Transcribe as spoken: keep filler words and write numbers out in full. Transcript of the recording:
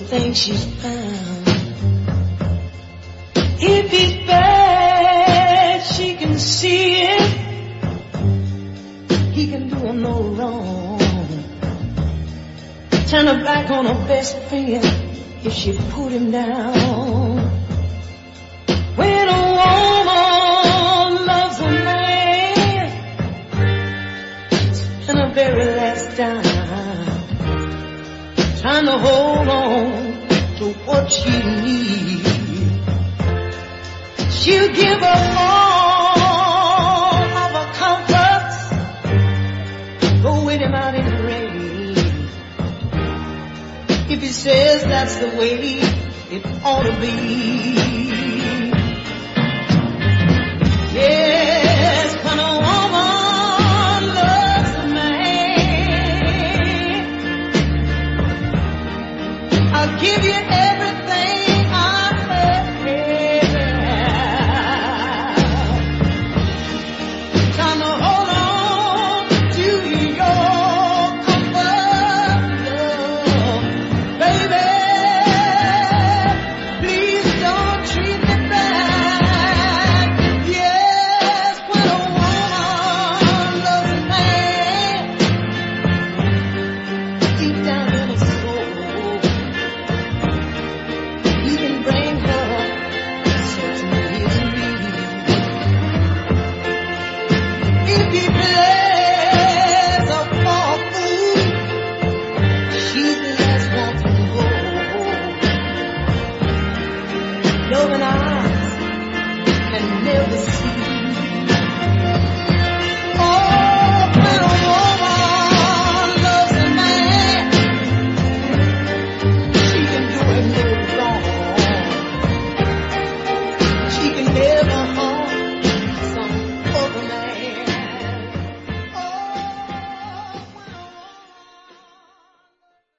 think she's found. If he's bad, she can see it. He can do her no wrong. Turn her back on her best friend if she put him down. When a woman loves a man, and her very last dime, trying to hold on to what she needs, she'll give up all of her comforts, go with him out in the rain. If he says that's the way it ought to be,